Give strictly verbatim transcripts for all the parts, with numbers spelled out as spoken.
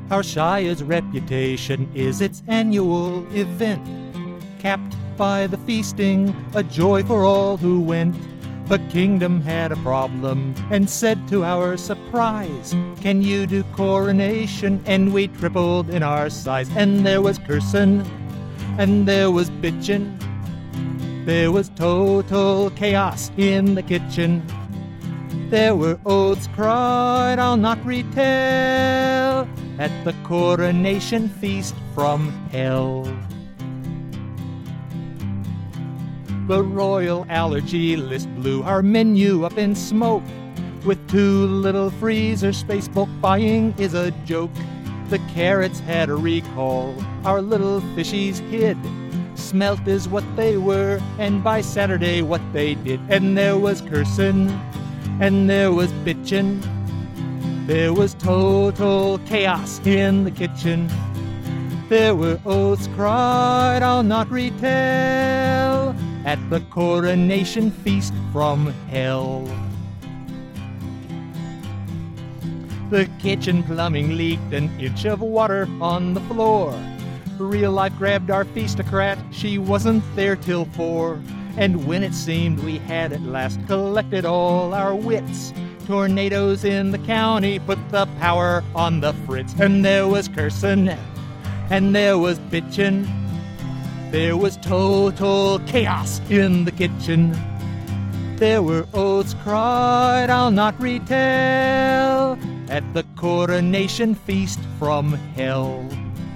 Our Shire's reputation is its annual event, capped by the feasting, a joy for all who went. The kingdom had a problem and said to our surprise, "Can you do coronation?" And we tripled in our size. And there was cursing, and there was bitching, there was total chaos in the kitchen. There were oaths cried I'll not retell at the coronation feast from hell. The royal allergy list blew our menu up in smoke. With too little freezer space, bulk buying is a joke. The carrots had a recall, our little fishies hid. Smelt is what they were, and by Saturday what they did. And there was cursing, and there was bitching, there was total chaos in the kitchen. There were oaths cried I'll not retell at the coronation feast from hell. The kitchen plumbing leaked an inch of water on the floor. Real life grabbed our feastocrat, she wasn't there till four. And when it seemed we had at last collected all our wits, tornadoes in the county put the power on the fritz. And there was cursing, and there was bitching, there was total chaos in the kitchen. There were oaths cried I'll not retell at the coronation feast from hell.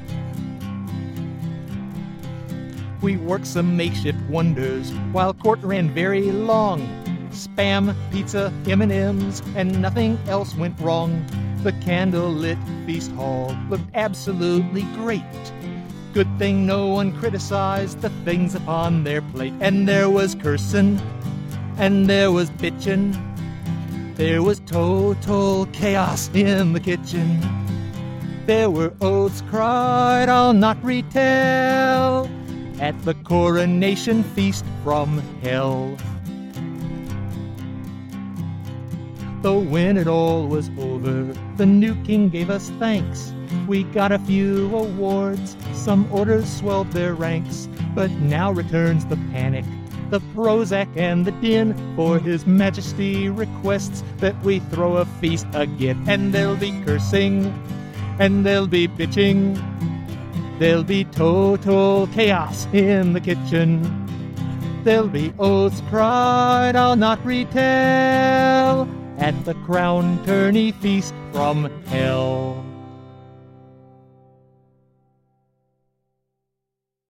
We worked some makeshift wonders while court ran very long. Spam, pizza, M and M's, and nothing else went wrong. The candlelit feast hall looked absolutely great. Good thing no one criticized the things upon their plate. And there was cursing, and there was bitching, there was total chaos in the kitchen. There were oaths cried I'll not retell at the coronation feast from hell. Though when it all was over, the new king gave us thanks. We got a few awards, some orders swelled their ranks. But now returns the panic, the Prozac and the din, for his majesty requests that we throw a feast again. And there'll be cursing, and there'll be bitching, there'll be total chaos in the kitchen. There'll be oaths cried I'll not retell at the crown tourney feast from hell.